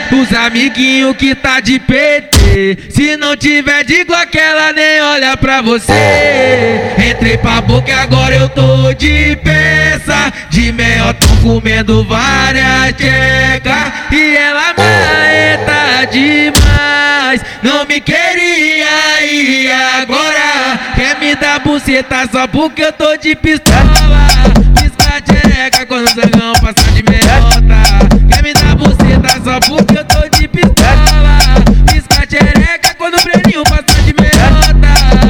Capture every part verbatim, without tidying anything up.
Os amiguinhos que tá de P T, se não tiver de Glock ela nem olha pra você. Entrei pra boca e agora eu tô de peça, de meiotão comendo várias tchecas. E ela marreta demais, não me queria e agora quer me dar buceta só porque eu tô de pistola. Pisca tchereca quando o zangão passa de meiota. Quer me dar buceta só porque eu tô de pistola. Pisca tchereca quando o Breninho passa de meiota.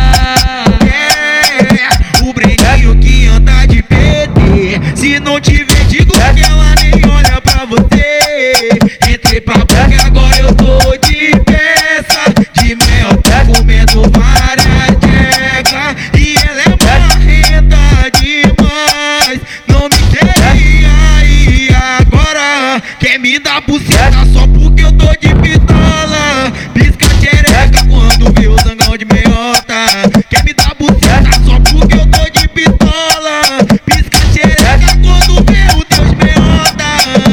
É, o Breninho que anda de P T, se não tiver digo que ela nem olha pra você. Entrei pra boca e agora eu tô de peça, de meiota comendo várias tchecas. E ela é marrenta demais, não me queria e agora quer me dar buceta só porque eu tô de pistola. Pisca tchereca quando vê o zangão de meiota. Quer me dar buceta só porque eu tô de pistola. Pisca tchereca quando vê o teu de meiota.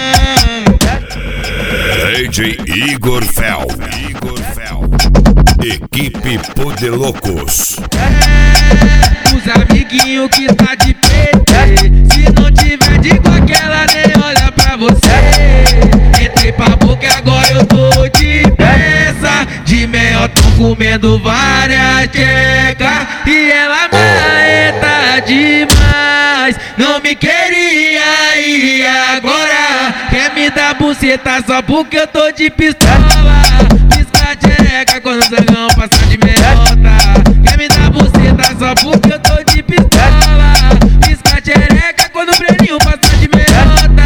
D J Igor Fel, Igor Fel, equipe Podelocos. É, os amiguinhos que tá de P T, se não tiver de Glock ela nem olha pra você. Entrei pra boca e agora eu tô de peça, de meiotão comendo várias tchecas. E ela marreta demais, não me queria e agora quer me dar buceta só porque eu tô de pistola. Pisca tchereca quando o zangão passa de meiota. Quer me dar buceta só porque eu tô de pistola. Pisca tchereca quando o Breninho passa de meiota.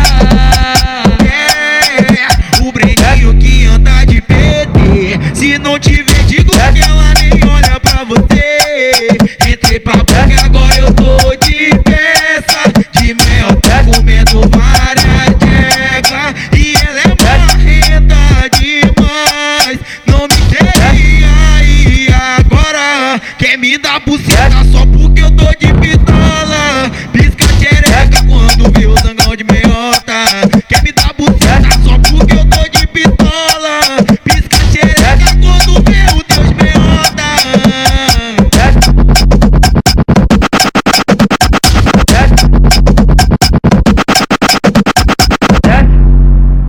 É, o Breninho que anda de P T, se não tiver digo que ela nem olha pra você. Entrei pra boca e agora eu tô de peça, de meiota comendo várias tchecas. E ela é marrenta demais, não me queria e agora quer me dar buceta só porque eu tô de pistola.